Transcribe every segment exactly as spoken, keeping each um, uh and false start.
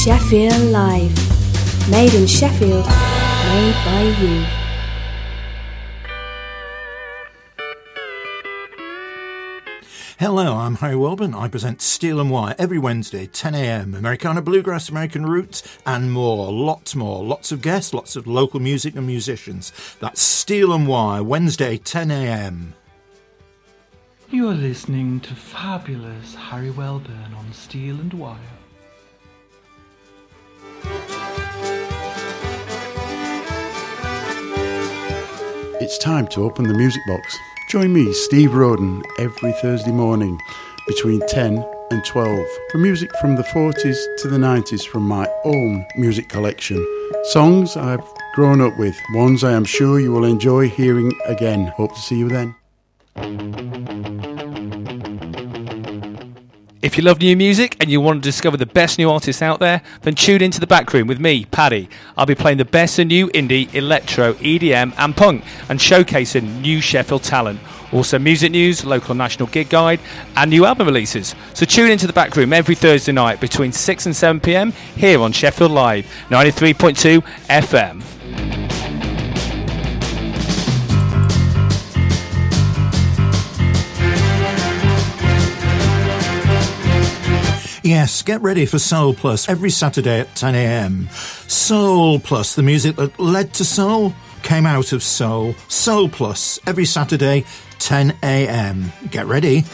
Sheffield Live. Made in Sheffield, made by you. Hello, I'm Harry Welburn. I present Steel and Wire every Wednesday, ten a.m. Americana Bluegrass, American Roots, and more. Lots more. Lots of guests, lots of local music and musicians. That's Steel and Wire, Wednesday, ten a.m. You are listening to fabulous Harry Welburn on Steel and Wire. It's time to open the music box. Join me, Steve Roden, every Thursday morning between ten and twelve for music from the forties to the nineties from my own music collection. Songs I've grown up with, ones I am sure you will enjoy hearing again. Hope to see you then. If you love new music and you want to discover the best new artists out there, then tune into The Back Room with me, Paddy. I'll be playing the best of new indie, electro, E D M and punk and showcasing new Sheffield talent. Also music news, local national gig guide and new album releases. So tune into The Back Room every Thursday night between six and seven p.m. here on Sheffield Live, ninety-three point two F M. Yes, get ready for Soul Plus every Saturday at ten a.m. Soul Plus, the music that led to soul, came out of soul. Soul Plus every Saturday, ten a.m. Get ready.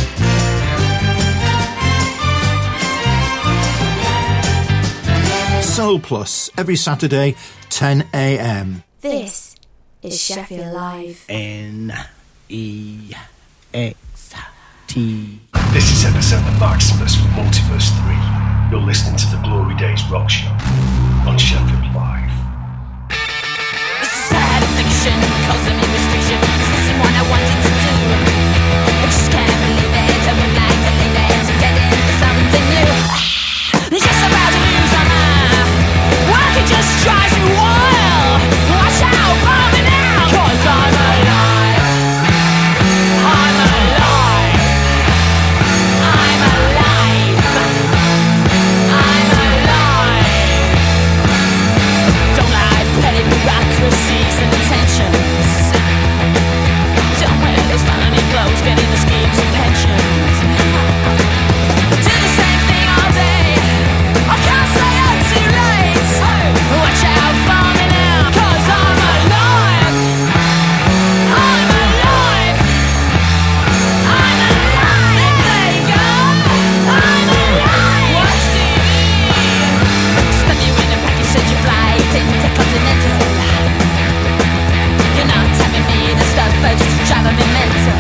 Soul Plus every Saturday, ten a.m. This is Sheffield Live. N E X T. This is Epicenter Maximus from Multiverse three. You're listening to the Glory Days Rock Show on Sheffield Live. This is sad addiction, causing me restriction. This isn't what I wanted to do. I just can't believe it. I would like to leave it to get into something new. Just about to lose my mind. Work it just drives me wild. Watch out for me now, 'cause I'm alive. I'm alive. I'm alive. I'm alive. Don't like petty bureaucracies and intentions. Don't wear those funny clothes, get into schemes and pensions. Do the same thing all day. I can't stay up too late. Watch out for me now, 'cause I'm alive. I'm alive. I'm alive. There you go. I'm alive. Watch T V. Study when a package said you flight intercontinental. You're not telling me the stuff, but just driving me mental.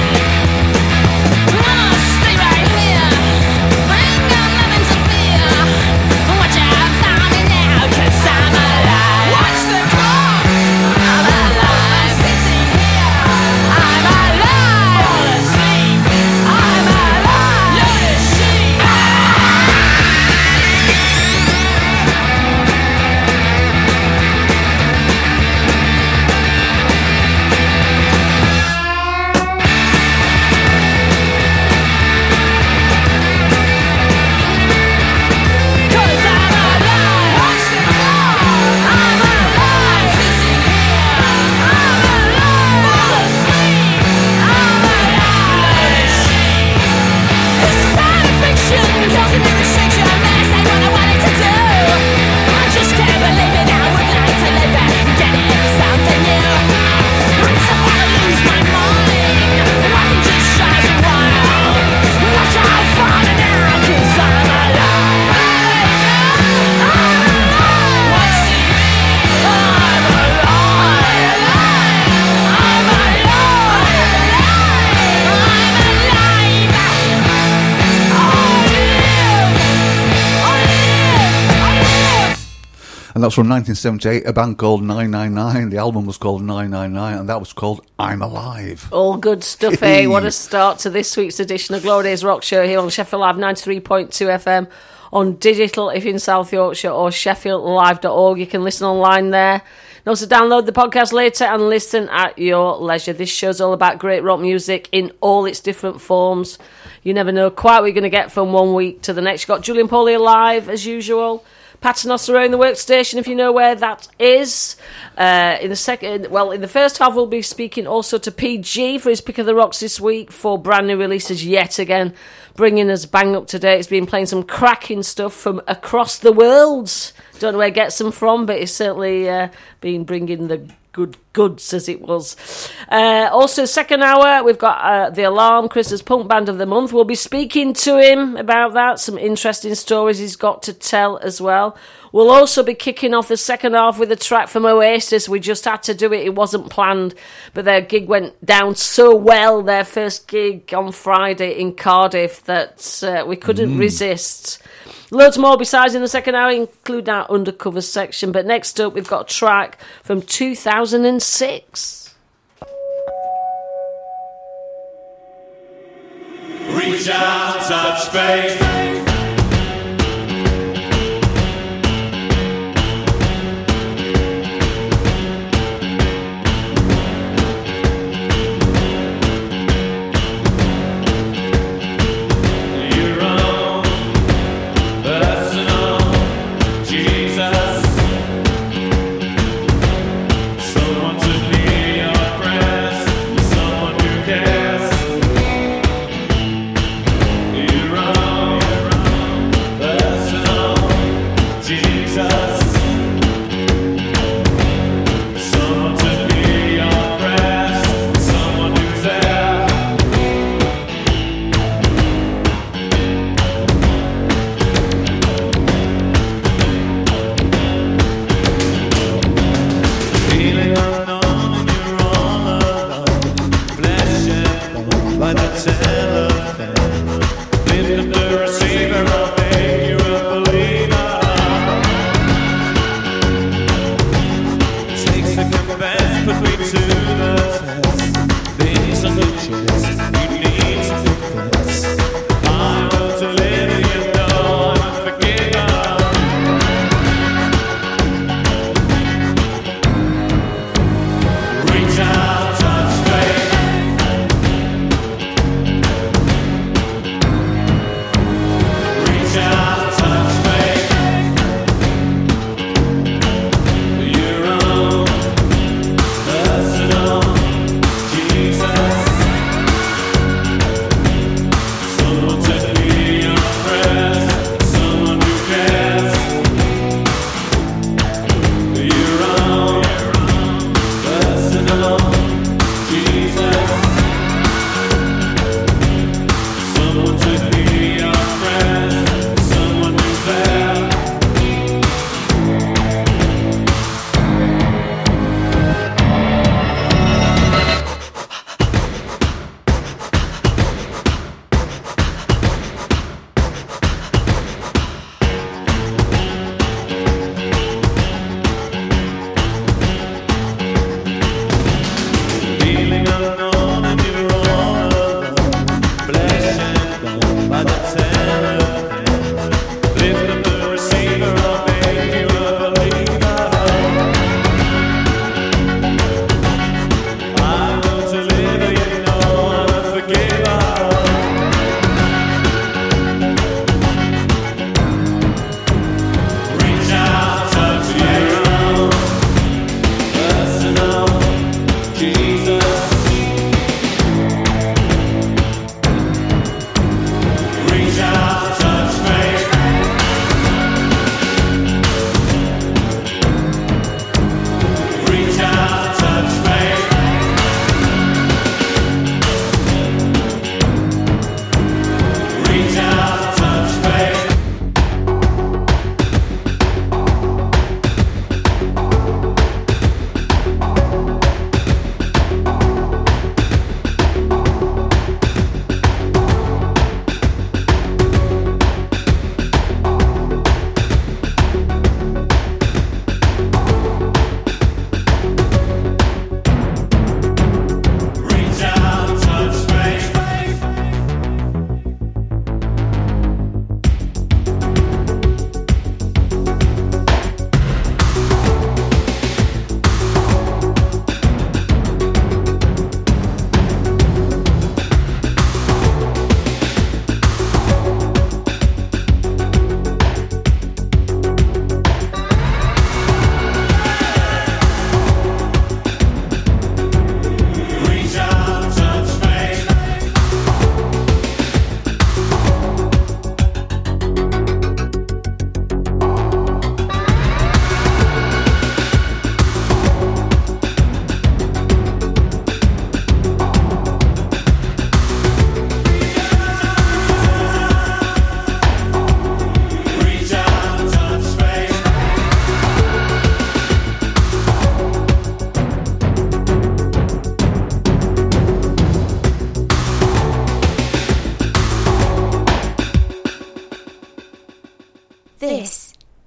I'ma stay right here. Bring on lemons and beer. Watch out for me now, 'cause I'm alive. Watch the clock. I'm alive. Sitting here. I'm alive. Fall asleep. I'm alive. You're the sheep. Cause I'm alive. Watch the clock. I'm alive. Sitting here. I'm alive. Fall asleep. I'm alive. You're the sheep. It's a science fiction, causing me restriction. This ain't what I wanted to do. I just can't believe it. I would like to live it, get into something new. I just wanna lose my mind. I can just drive me wild. Watch out for me now, 'cause I'm alive. I'm alive. Watch T V. I'm alive. I'm alive. I'm alive. And that's from nineteen seventy-eight, a band called nine nine nine. The album was called nine nine nine, and that was called I'm Alive. All good stuff, eh? What a start to this week's edition of Glory Days Rock Show here on Sheffield Live ninety-three point two F M. on digital if in South Yorkshire, or sheffield live dot org. You can listen online there. And also download the podcast later and listen at your leisure. This show's all about great rock music in all its different forms. You never know quite what you're going to get from one week to the next. You've got Julian Pauly live, as usual. Paternoster in the workstation, if you know where that is. Uh, in the second, well, in the first half, we'll be speaking also to P G for his pick of the rocks this week for brand new releases yet again, bringing us bang up to date. He's been playing some cracking stuff from across the world. Don't know where he gets them from, but he's certainly uh, been bringing the good goods, as it was. Uh, also, second hour, we've got uh, The Alarm, Chris's Punk Band of the Month. We'll be speaking to him about that, some interesting stories he's got to tell as well. We'll also be kicking off the second half with a track from Oasis. We just had to do it, it wasn't planned, but their gig went down so well, their first gig on Friday in Cardiff, that uh, we couldn't mm. resist. Loads more besides in the second hour, including our undercover section. But next up, we've got a track from two thousand six. Reach out, touch faith. Someone who cares. You run.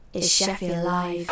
is Sheffield Live.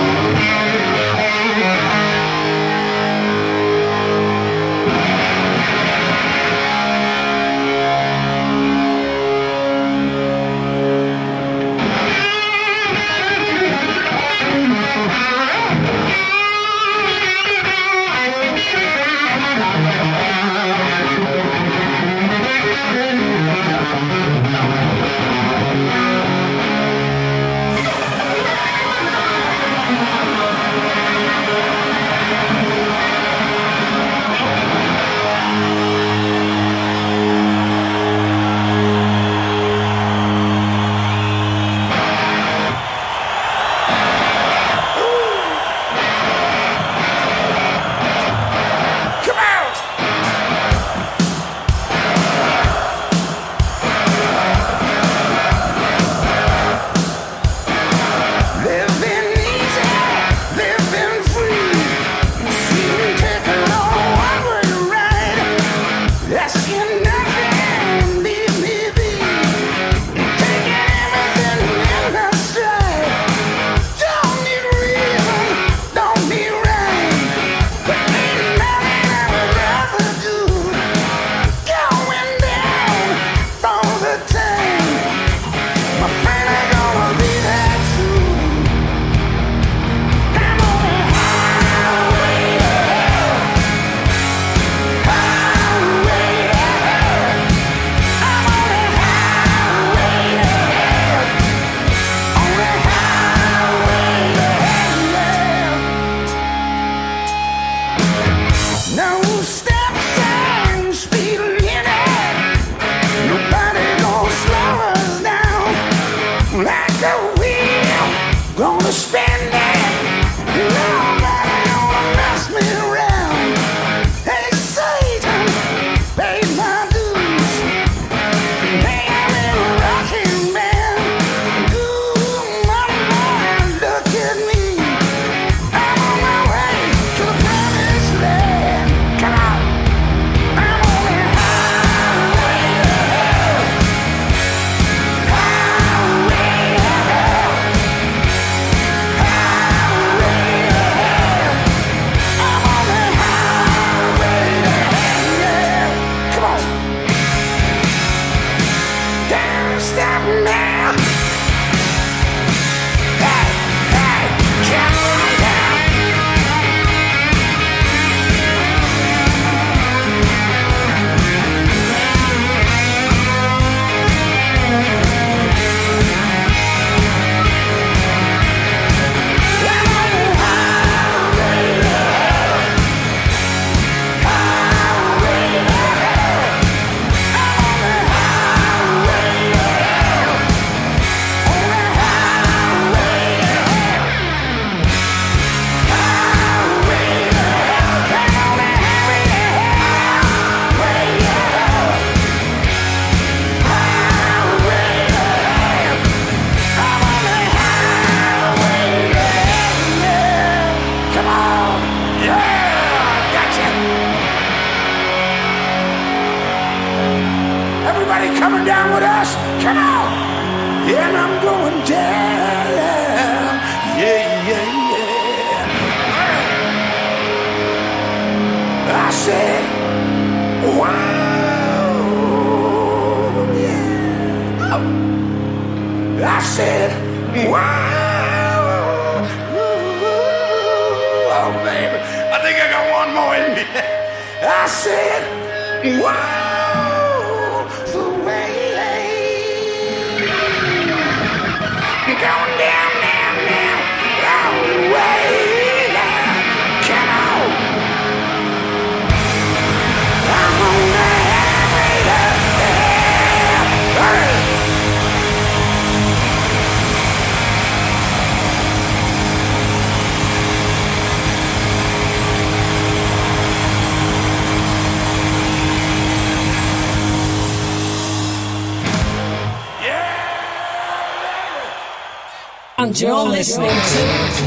And you're listening to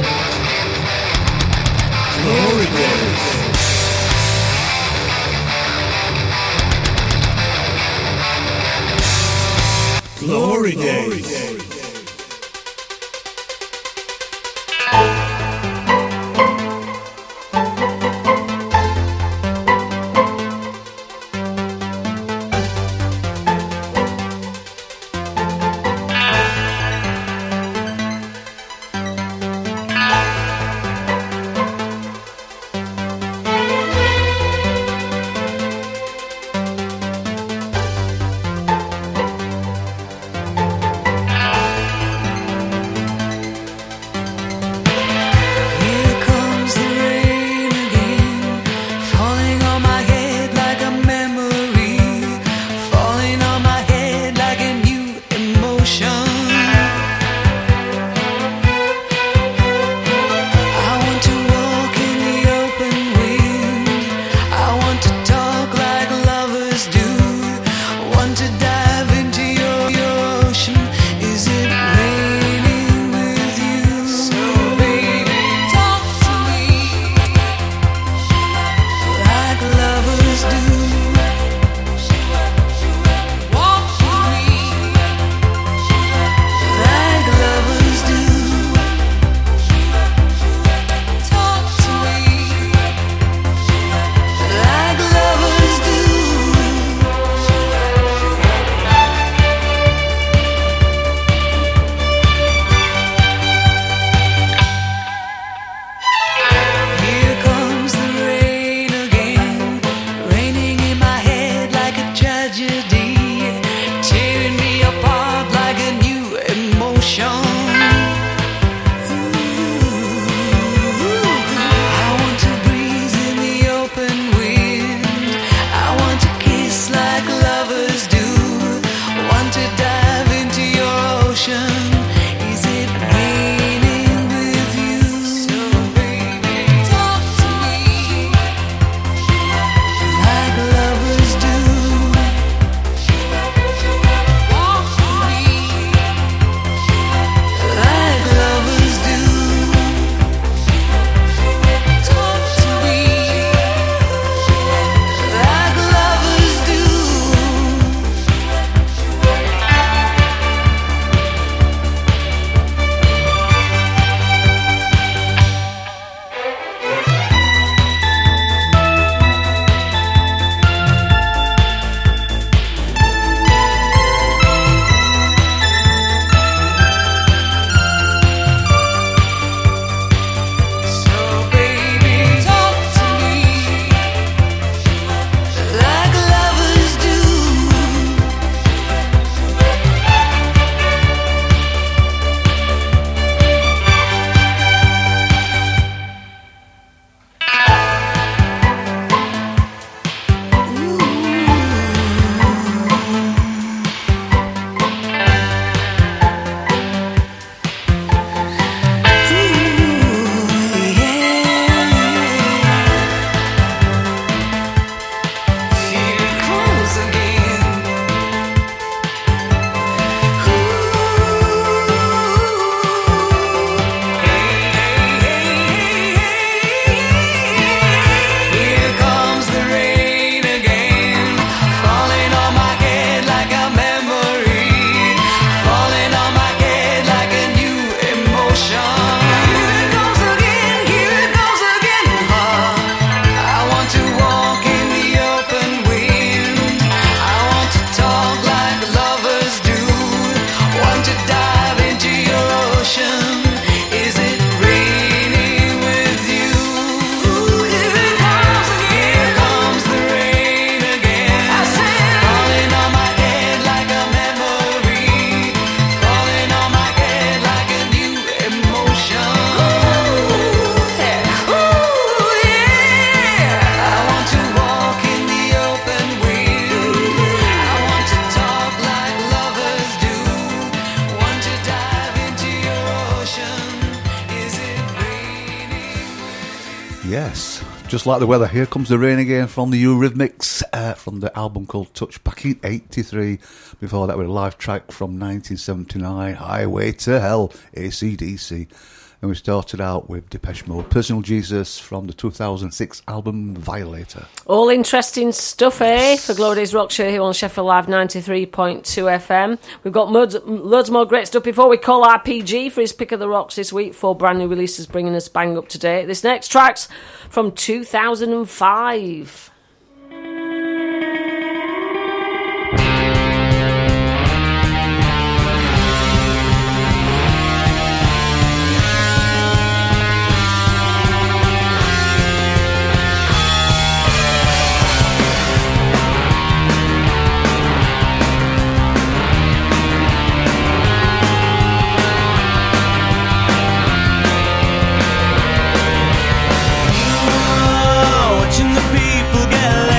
Glory Days. Glory Days. Yes, just like the weather, here comes the rain again from the Eurythmics, uh, from the album called Touch back in eighty-three. Before that, we had a live track from nineteen seventy-nine, Highway to Hell, A C D C. And we started out with Depeche Mode, Personal Jesus, from the two thousand six album Violator. All interesting stuff, eh? For Glory Days Rock Show here on Sheffield Live ninety-three point two F M. We've got loads, loads more great stuff before we call R P G for his pick of the rocks this week. Four brand new releases bringing us bang up to date. This next track's from two thousand five. Watching the people get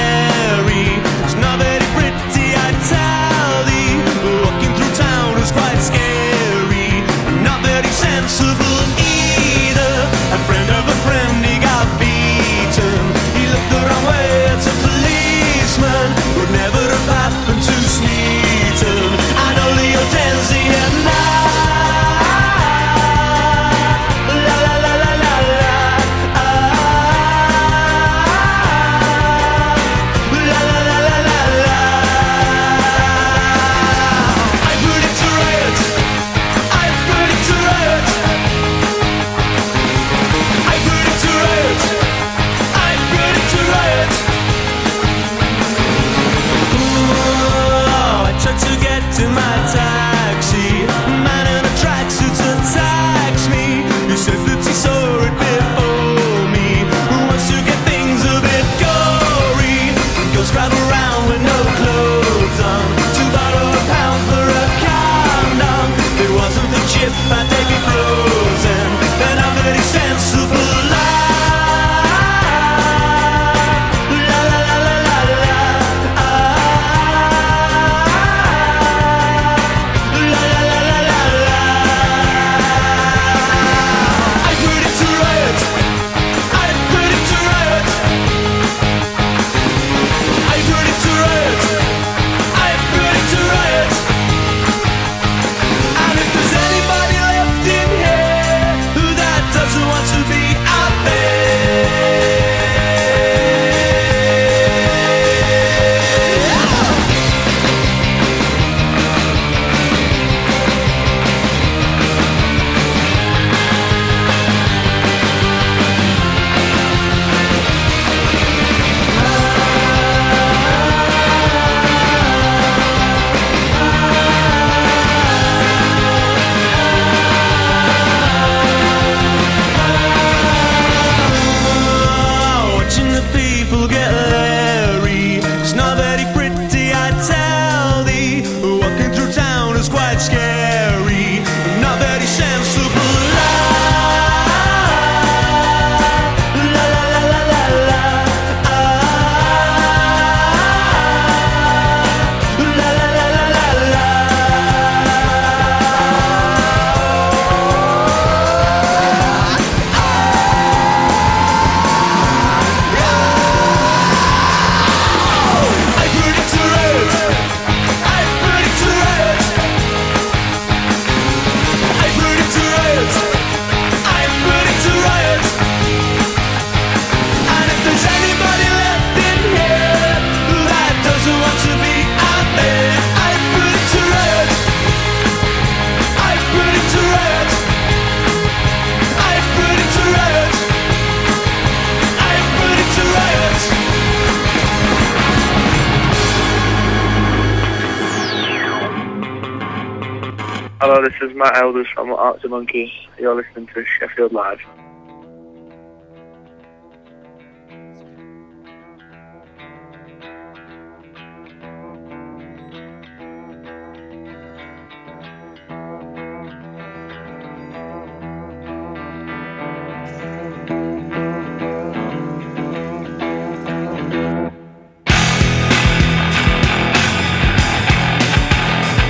Hello, this is Matt Elders from Arctic Monkey. You're listening to Sheffield Live.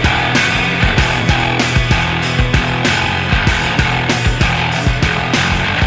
We'll be right back.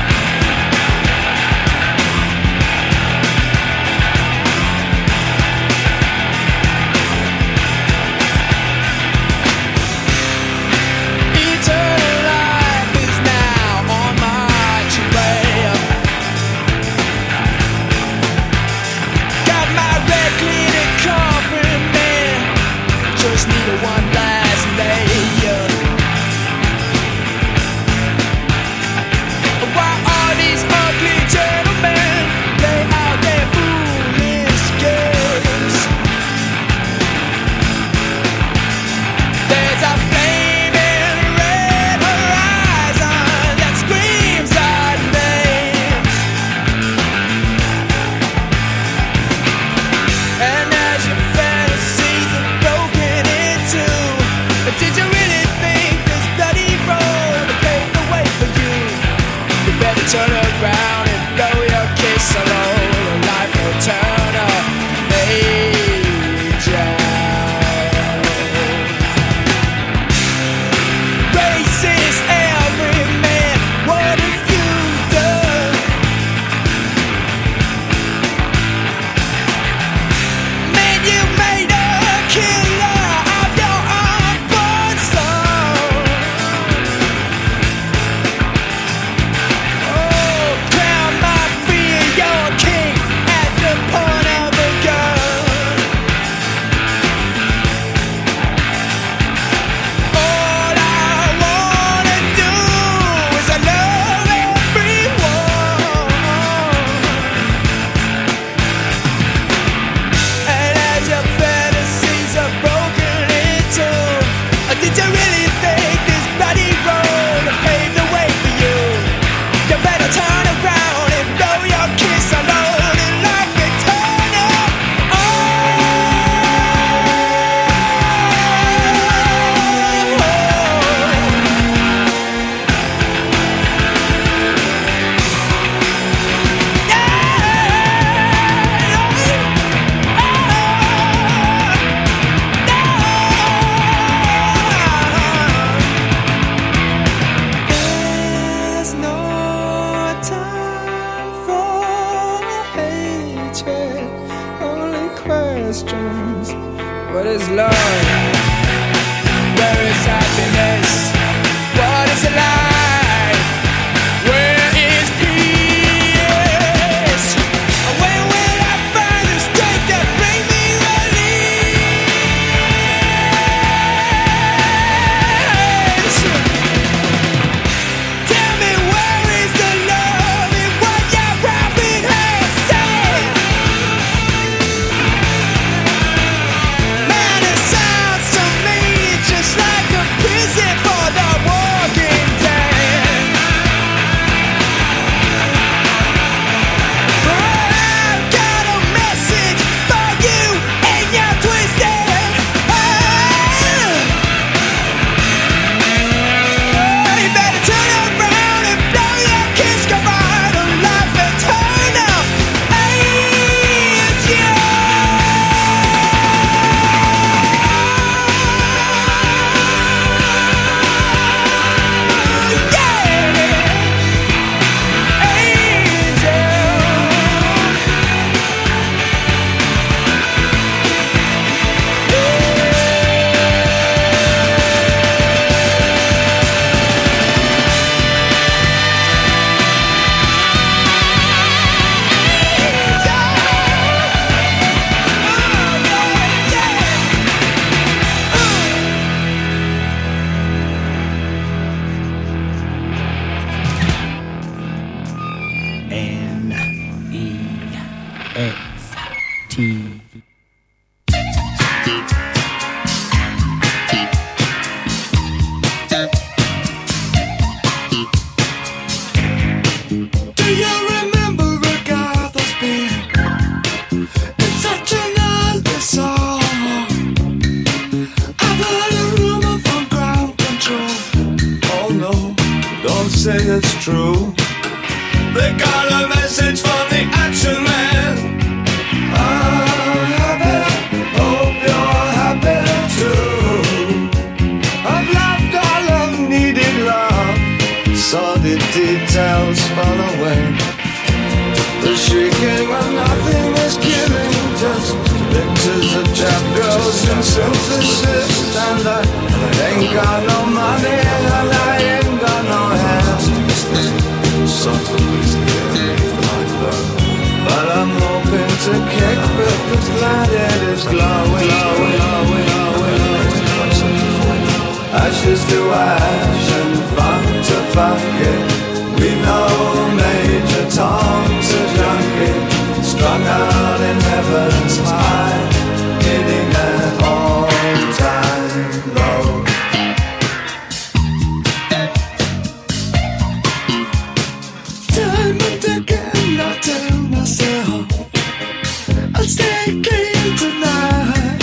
questions. What is love? Where is happiness? What is life? Where is peace? Where will I find the strength that brings me release? Tell me where is the love in what your prophet has said? Man, it sounds to me just like a prison for the walking dead. I've got a message for you and your twisted head. You better turn around and blow your kiss goodbye to life eternal. N E X T. Do you remember Agatha's being? It's such an ugly song. I've heard a rumor from ground control. Oh no, don't say it's true. They got a message from the action man. I'm happy, hope you're happy too. I've loved all I've needed love. Saw the details fall away. The shrieking when nothing is killing. Just pictures of chap girls and synthesis. And I ain't got no money and I ain't got no hands. But I'm hoping to kick back the planet is glowing, glowing, glowing, glowing. Ashes to ash and funk to funk it. We know Major Tom's a junkie, strung out in heaven's high, hitting an all-time low. Time and again I tell myself I'll stay clean tonight,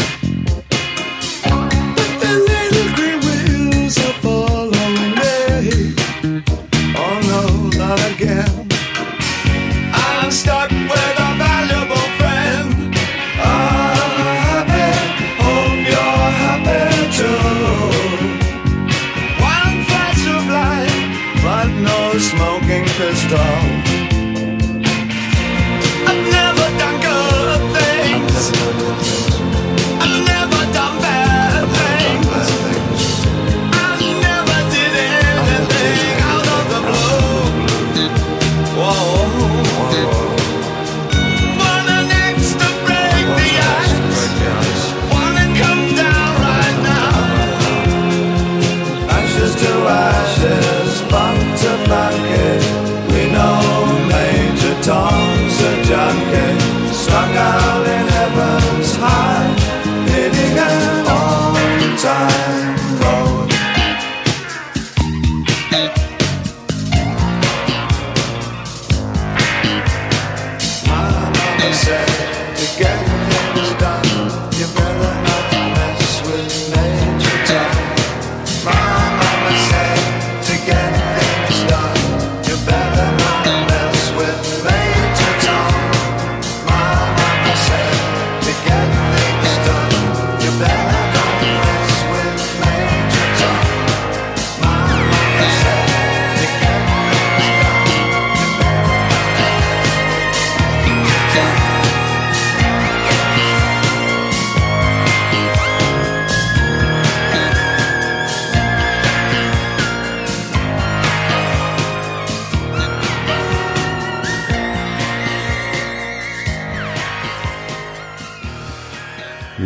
but the little green wheels are following me. Oh no, not again. I'm stuck with a valuable friend. I'm happy, hope you're happy too. One flash of light, but no smoking pistol. I've never done good things. I've never done bad things. I never did anything out of the blue. Whoa. Wanna next to break the ice. Wanna come down right now. Ashes to ashes, funk to funk it. We know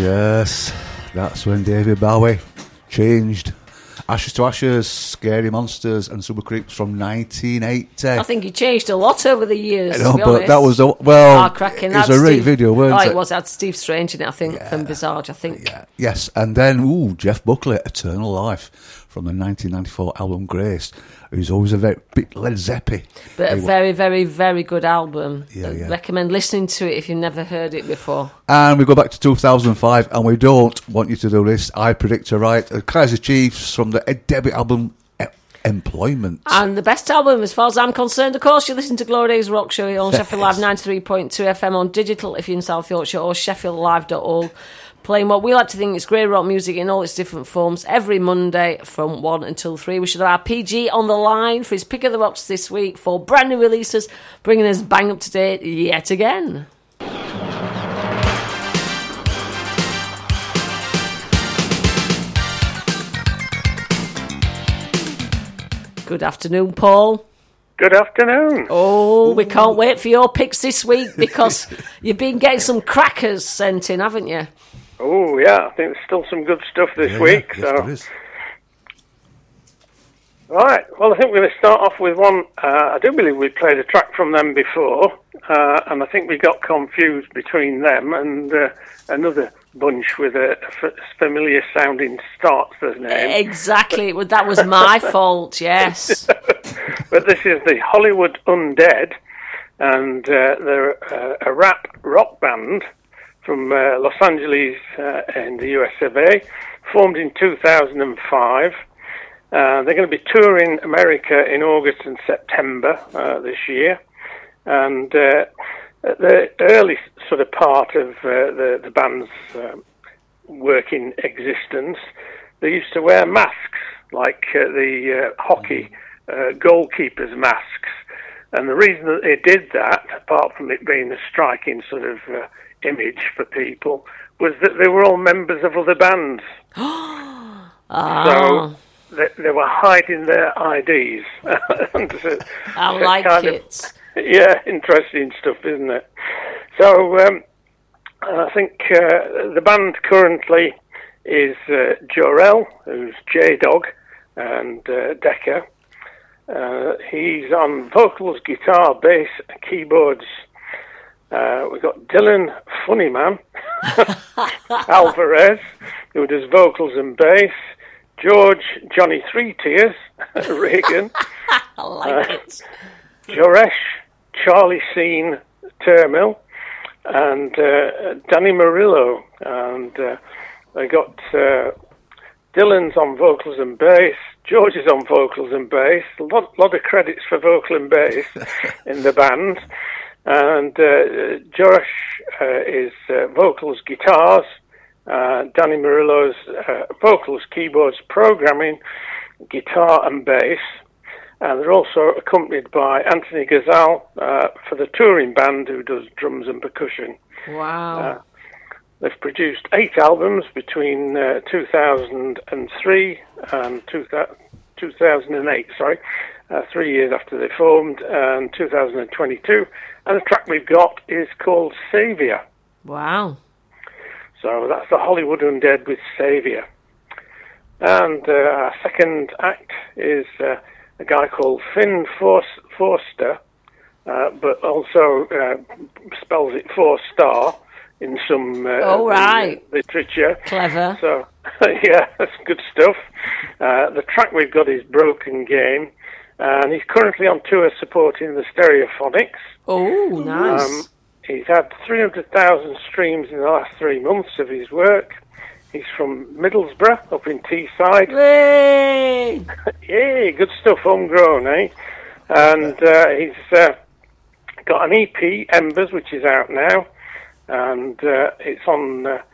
Yes, that's when David Bowie changed. Ashes to Ashes, Scary Monsters and Super Creeps from nineteen eighty. I think he changed a lot over the years. I know, to be but honest. that was a, well, Ah, cracking. it was Had a great Steve- video, weren't oh, it? it was. It had Steve Strange in it, I think, from Visage, I think. Yes, and then, ooh, Jeff Buckley, Eternal Life, from the nineteen ninety-four album Grace, who's always a very bit Led Zeppelin. But a He wa- very, very, very good album. Yeah, I yeah. recommend listening to it if you've never heard it before. And we go back to two thousand five, and we don't want you to do this. I predict a right. Uh, Kaiser Chiefs from the Ed Debit album E- Employment. And the best album, as far as I'm concerned, of course, you listen to Glory Days Rock Show on Sheffield Live ninety-three point two F M on digital if you're in South Yorkshire, or sheffield live dot org. Playing what we like to think is great rock music in all its different forms every Monday from one until three. We should have our P G on the line for his pick of the rocks this week for brand new releases, bringing us bang up to date yet again. Good afternoon, Paul. Good afternoon. Oh, we can't wait for your picks this week because you've been getting some crackers sent in, haven't you? Oh, yeah, I think there's still some good stuff this Yeah, week. yes, so. there is. Right, well, I think we're going to start off with one. Uh, I do believe we played a track from them before, uh, and I think we got confused between them and uh, another bunch with a f- familiar sounding start to the name. Exactly. Well, that was my fault, yes. But this is the Hollywood Undead, and uh, they're uh, a rap rock band from uh, Los Angeles uh, in the U S of A, formed in two thousand five. Uh, they're going to be touring America in August and September uh, this year. And uh, at the early sort of part of uh, the, the band's uh, working existence, they used to wear masks, like uh, the uh, hockey uh, goalkeepers' masks. And the reason that they did that, apart from it being a striking sort of uh, image for people, was that they were all members of other bands. Ah. So they, they were hiding their I Ds. And so- I so like kind of- it. yeah, interesting stuff, isn't it? So um, I think uh, the band currently is uh, Jor-El, who's J-Dog, and uh, Decker. Uh, he's on vocals, guitar, bass, keyboards. Uh, we've got Dylan Funnyman Alvarez, who does vocals and bass. George Johnny Three Tears Reagan. I like Uh, it. Joresh Charlie Scene Termill, and uh, Danny Murillo. And uh, they got uh, Dylan's on vocals and bass, George is on vocals and bass, a lot, lot of credits for vocal and bass in the band. And uh, Joresh uh, is uh, vocals, guitars, uh, Danny Murillo's uh, vocals, keyboards, programming, guitar and bass. And they're also accompanied by Anthony Gazal uh, for the touring band who does drums and percussion. Wow. Uh, they've produced eight albums between uh, two thousand three and two thousand eight, sorry, uh, three years after they formed, and two thousand twenty-two. And the track we've got is called Saviour. Wow. So that's the Hollywood Undead with Saviour. And uh, our second act is uh, a guy called Finn Forst- Forster, uh, but also uh, spells it four star in some uh, Oh, right. the, uh, literature. Clever. So, yeah, that's good stuff. Uh, the track we've got is Broken Game, and he's currently on tour supporting the Stereophonics. Oh, nice. Um, he's had three hundred thousand streams in the last three months of his work. He's from Middlesbrough, up in Teesside. Yay! Yay, good stuff, homegrown, eh? And uh, he's uh, got an E P, Embers, which is out now, and uh, it's on uh,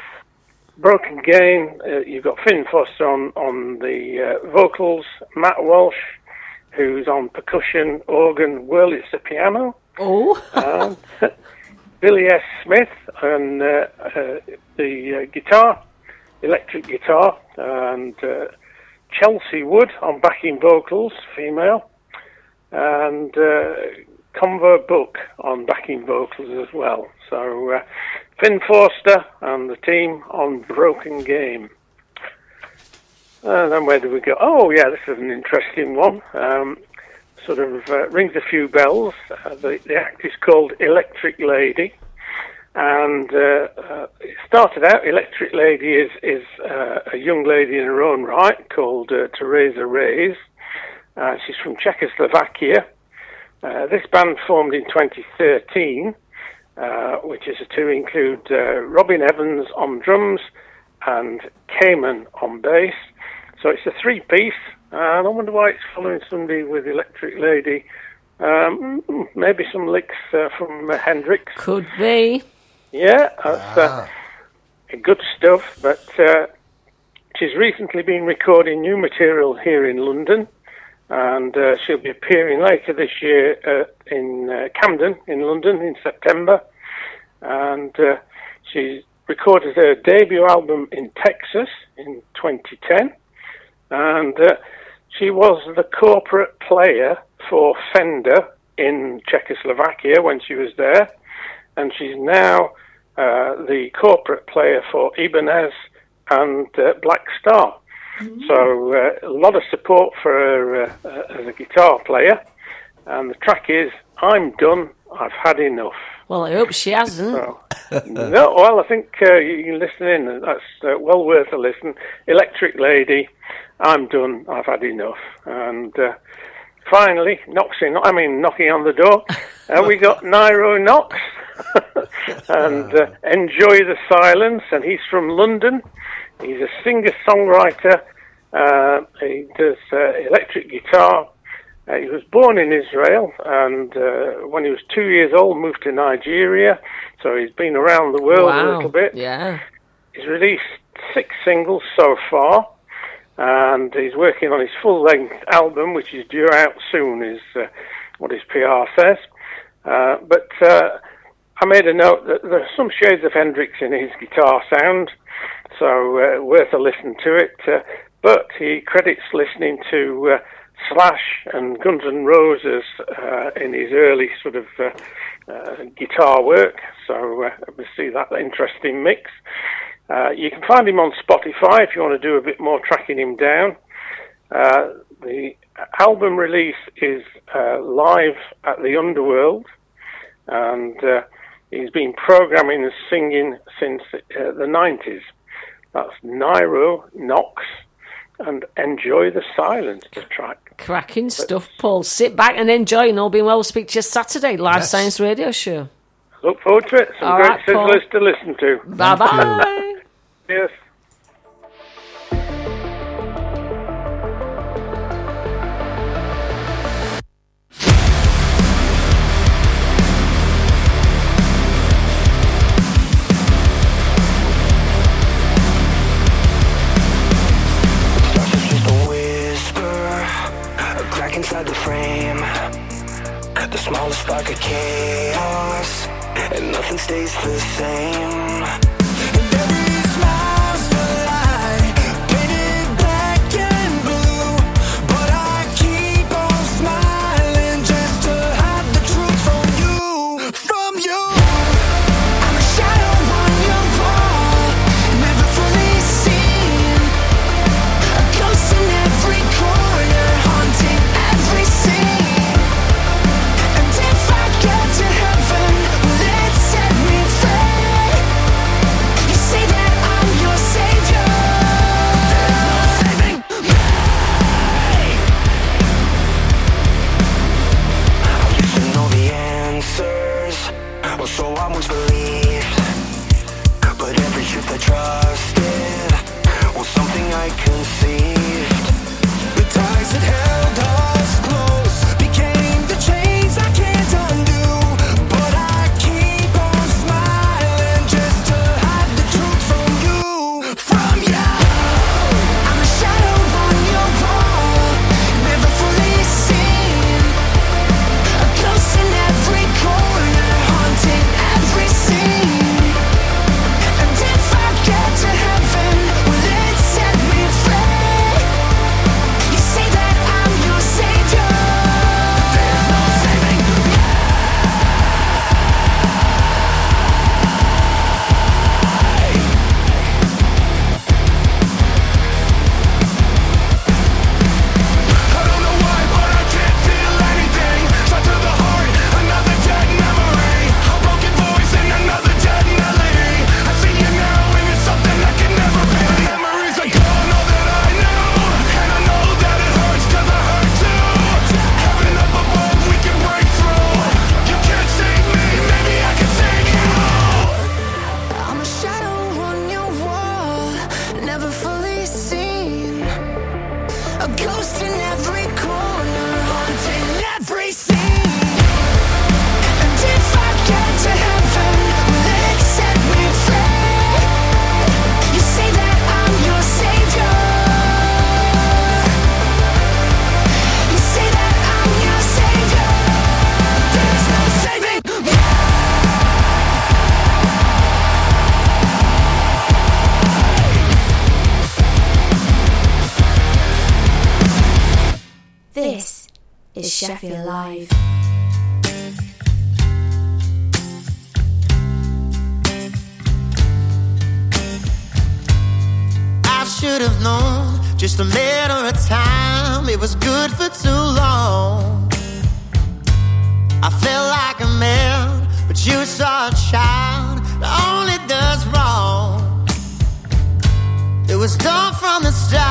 Broken Game. Uh, you've got Finn Foster on, on the uh, vocals, Matt Walsh, who's on percussion, organ, Wurlitzer piano. Oh. um, Billy S. Smith on uh, uh, the uh, guitar, electric guitar, and uh, Chelsea Wood on backing vocals, female, and uh, Convo Book on backing vocals as well. So uh, Finn Forster and the team on Broken Game. And then where do we go? Oh, yeah, this is an interesting one. Um, sort of uh, rings a few bells. Uh, the, the act is called Electric Lady. And uh, uh, it started out, Electric Lady is, is uh, a young lady in her own right called uh, Teresa Reyes. Uh, she's from Czechoslovakia. Uh, this band formed in twenty thirteen, uh, which is to include uh, Robin Evans on drums and Cayman on bass. So it's a three-piece, and I wonder why it's following somebody with Electric Lady. Um, maybe some licks uh, from uh, Hendrix. Could be. Yeah, that's uh, good stuff, but uh, she's recently been recording new material here in London, and uh, she'll be appearing later this year uh, in uh, Camden in London in September, and uh, she's recorded her debut album in Texas in twenty ten, and uh, she was the corporate player for Fender in Czechoslovakia when she was there, and she's now uh, the corporate player for Ibanez and uh, Black Star. Mm-hmm. So uh, a lot of support for her uh, uh, as a guitar player, and the track is I'm Done, I've Had Enough. Well, I hope she hasn't. So, no, well, I think uh, you can listen in. That's uh, well worth a listen. Electric Lady, I'm Done, I've Had Enough. And uh, finally, knocks in, I mean, knocking on the door, uh, we got Nairo Knox. and uh, Enjoy the Silence, and he's from London. He's a singer-songwriter. Uh, he does uh, electric guitar. Uh, he was born in Israel, and uh, when he was two years old, moved to Nigeria. So he's been around the world wow. a little bit. Yeah. He's released six singles so far, and he's working on his full-length album, which is due out soon, is uh, what his P R says. Uh, but uh, I made a note that there are some shades of Hendrix in his guitar sound, so uh, worth a listen to it. Uh, but he credits listening to uh, Slash and Guns N' Roses uh, in his early sort of uh, uh, guitar work, so uh, we see that interesting mix. Uh, you can find him on Spotify if you want to do a bit more tracking him down. Uh, the album release is uh, live at the Underworld, and uh, he's been programming and singing since uh, the nineties. That's Nairo Knox, and Enjoy the Silence, the track. Cracking stuff, Paul. Sit back and enjoy, and all being well, we'll speak to you Saturday, Live Yes. Science Radio Show. Look forward to it. Some All great right, Paul. sizzlers to listen to. Bye-bye. Yes. Inside the frame, the smallest spark of chaos, and nothing stays the same. And every smile's a lie, painted black and blue, but I keep on smiling just to hide the truth from you, from you. I'm a shadow on your wall, never fully seen, a ghost in every corner, haunting every scene. And if I get to heaven, will it set me free? Sheffield Live. I should have known, just a matter of time. It was good for too long. I felt like a man, but you saw a child that only does wrong. It was done from the start.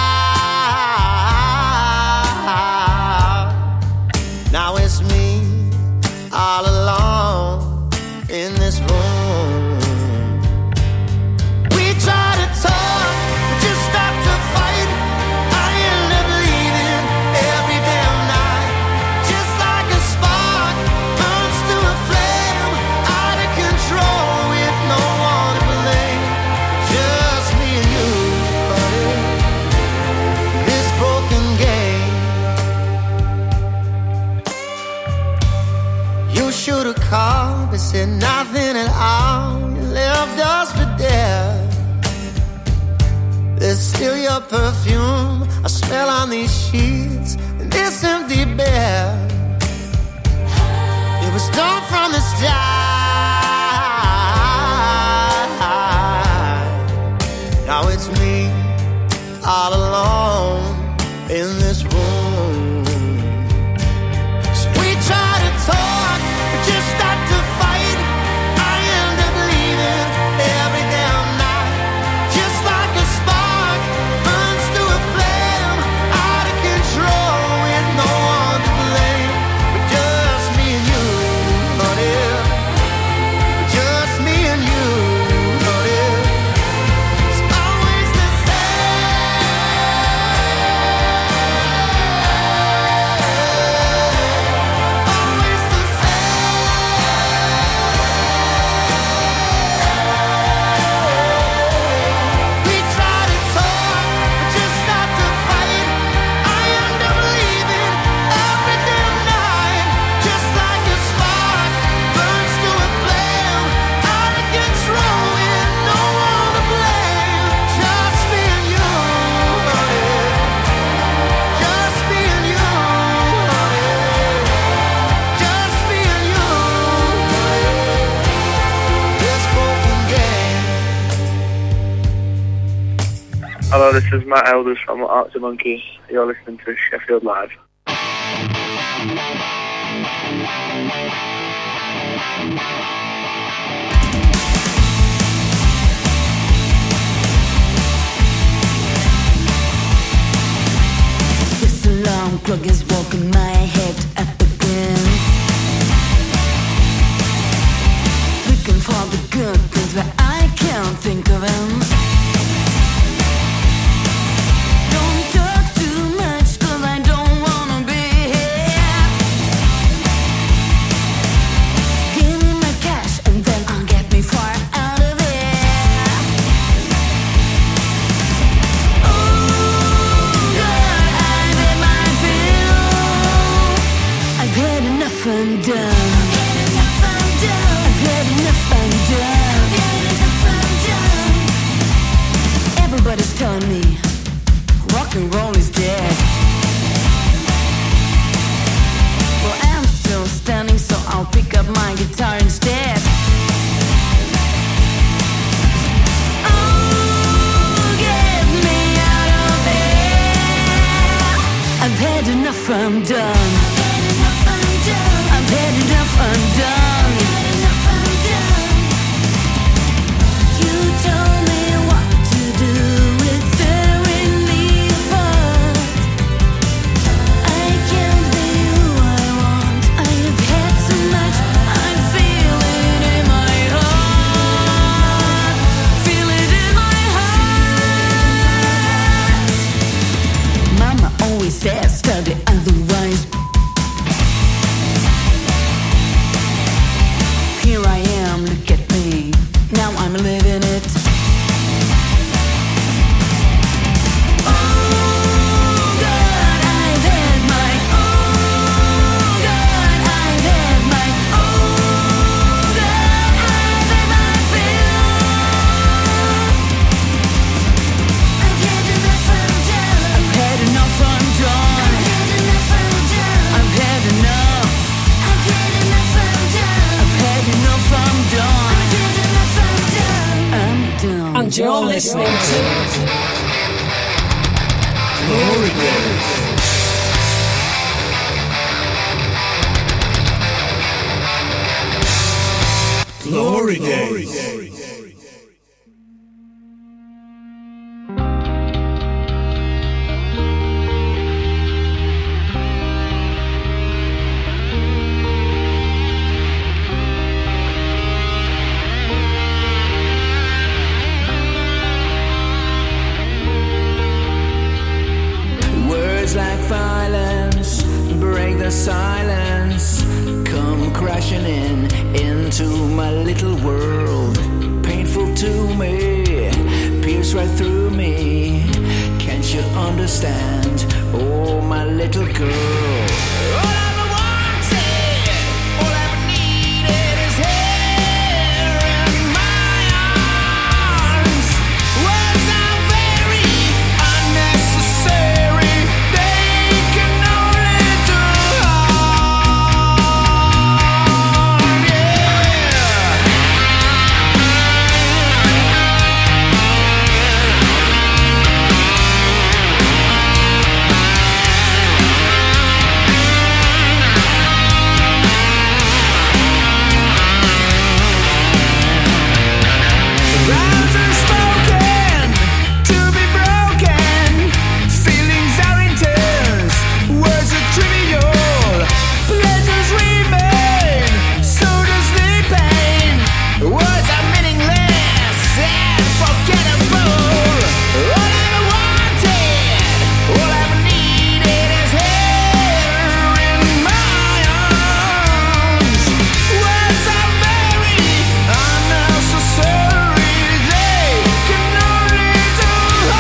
Now it's me all alone in this room. We try to talk, but you start to fight. I end up leaving every damn night. Just like a spark burns to a flame, out of control with no one to blame. Just me and you, buddy. This broken game. You should have called, but said nothing at all. You left us for dead. There's still your perfume I smell on these sheets in this empty bed. It was done from the start. Now it's me all alone in this room. So we try to talk, but just start to fight. I end up leaving every damn night. Just like a spark burns to a flame, out of control with no one to blame. But just me and you, buddy. Just me and you, buddy. It's always the we try to talk, but just start to fight. I end up leaving every damn night. Just like a spark burns to a flame, out of control with no one to blame. Just me and you, honey. Just me and you, honey. Just me and you, honey. This broken game. Hello, this is Matt Elders from Arctic Monkey. You're listening to Sheffield Live. This alarm clock is walking my head up again. Looking for the good things, but I can't think of them. Don't talk too much, 'cause I don't wanna be here. Give me my cash and then I'll get me far out of here. I've had enough and done. I've had enough and done. Everybody's telling me rock and roll is dead. Well, I'm still standing, so I'll pick up my guitar instead. Oh, get me out of here. I've had enough, I'm done. I've had enough, I'm done. You told me what to do, it's tearing me apart. You're listening to Glory Days. Glory Days. Words like violence break the silence, come crashing in into my little world. Painful to me, pierce right through me. Can't you understand? Oh, my little girl. All I ever wanted, all I ever needed is here in my arms. Words are very unnecessary. They can only do harm. Vows are spoken to be broken. Feelings are intense. Words are trivial. Pleasures remain. So does the pain. Words are meaningless and forgettable. All I ever wanted, all I ever needed is here in my arms. Words are very unnecessary. They can only do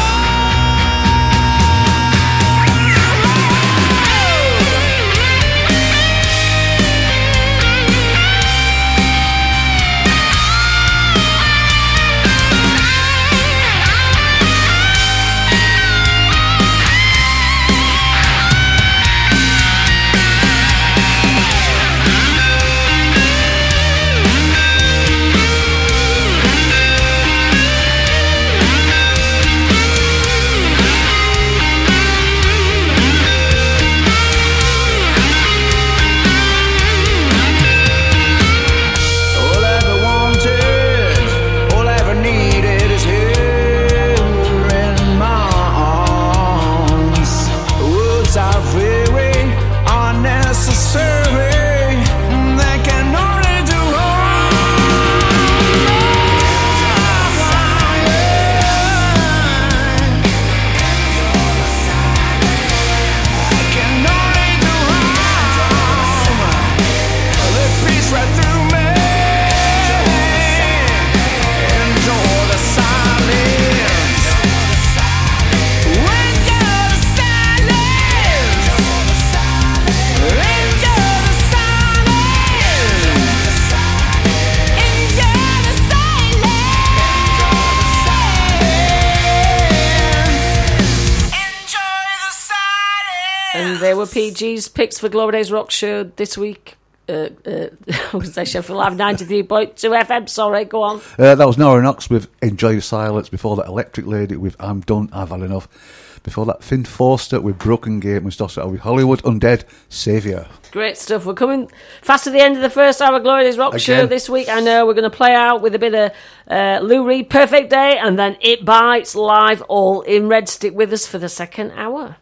All I ever wanted, all I ever needed is here in my arms. Words are very unnecessary. They can only do harm. They can only do harm. They pierce right through me. Enjoy the silence. Enjoy the silence. Enjoy the And there were P G's picks for Glory Days Rock Show this week. Uh, uh, I was going to say Sheffield Live ninety-three point two F M. Sorry, go on. Uh, that was Nora Knox with Enjoy Your Silence. Before that, Electric Lady with I'm Done, I've Had Enough. Before that, Finn Forster with Broken Gate. We started out with Hollywood Undead, Saviour. Great stuff. We're coming fast to the end of the first hour of Glory Days Rock Again. Show this week. I know we're going to play out with a bit of uh, Lou Reed, Perfect Day, and then It Bites live, all in red. Stick with us for the second hour.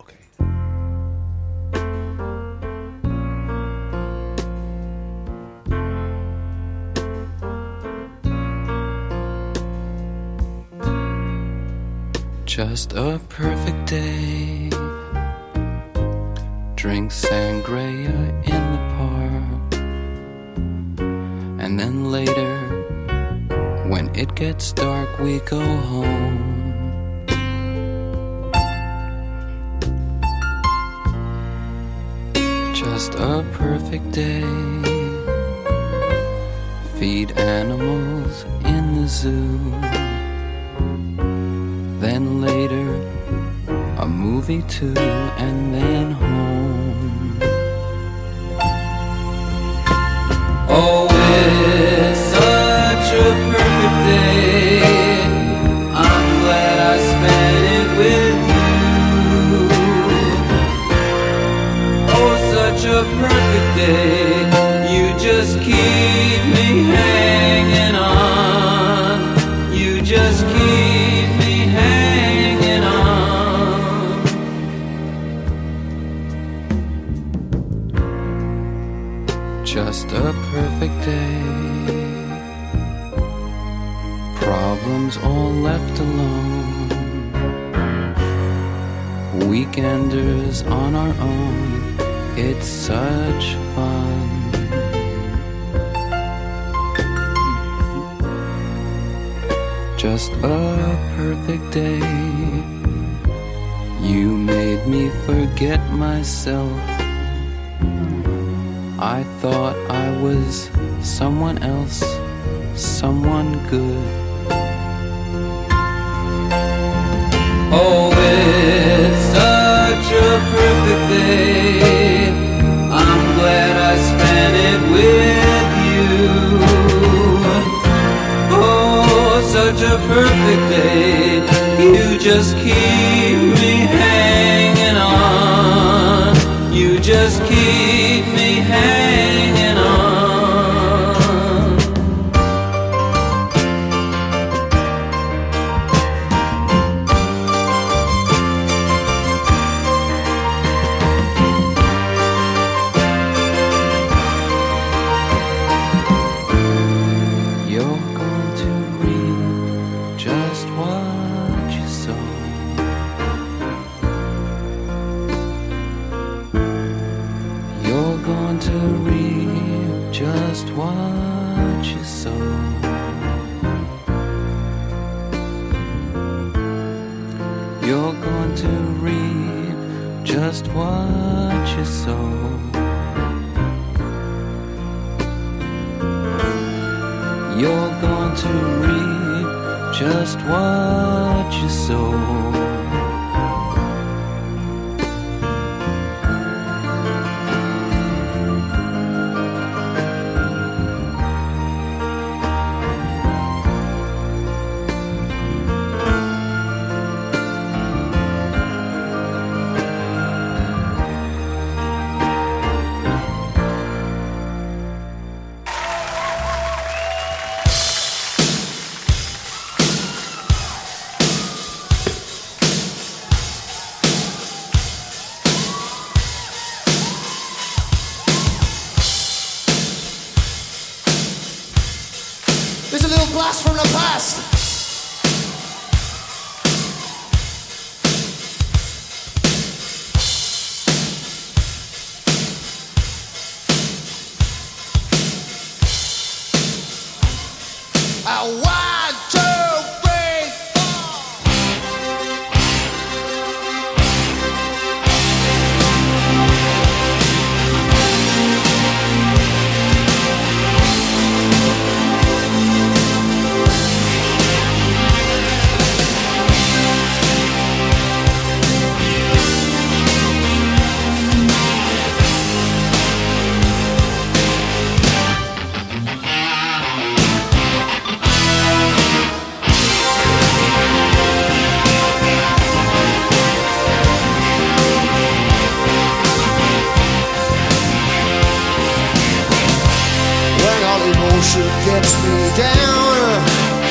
Just a perfect day. Drink sangria in the park. And then later, when it gets dark, we go home. Just a perfect day. Feed animals in the zoo. Then later, a movie too, and then home. Oh, it's such a perfect day. I'm day. You just keep me hanging on. You just keep me hanging on. Just a perfect day. Problems all left alone. Weekenders on our own. It's such fun. Just a perfect day. You made me forget myself. I thought I was someone else, someone good. Oh, it's such a perfect day. I'm glad I spent it with you. Oh, such a perfect day. You just keep me hanging on. You just keep me hanging on. You're going to reap just what you sow. You're going to reap just what you sow. There's a little blast from the past. A one, two, three, emotion gets me down.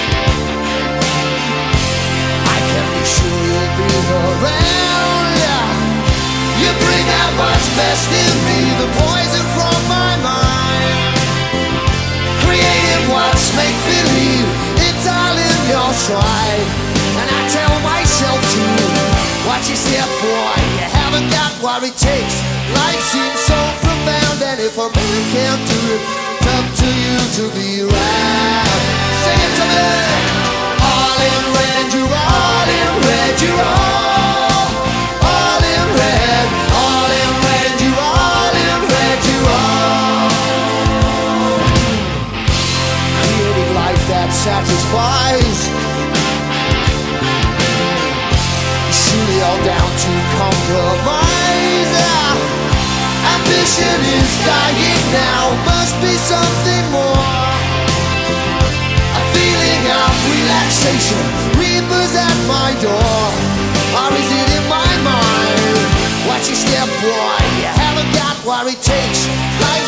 I can be sure you'll be around. You bring out what's best in me, the poison from my mind. Creative what's make believe, it's all in your stride. And I tell myself to watch your step, boy. You haven't got what it takes. Life seems so profound, and if a man can't do it, it's up to you to be right. Sing it to me. All in red, you're all in red, you're all, all in red, all in red, you're all in red, you're all. Creating life that satisfies. Surely all down to compromise. Ambition is dying now, must be something more. A feeling of relaxation reapers at my door. Or is it in my mind? Why watch you step, boy. You haven't got what it takes. Life's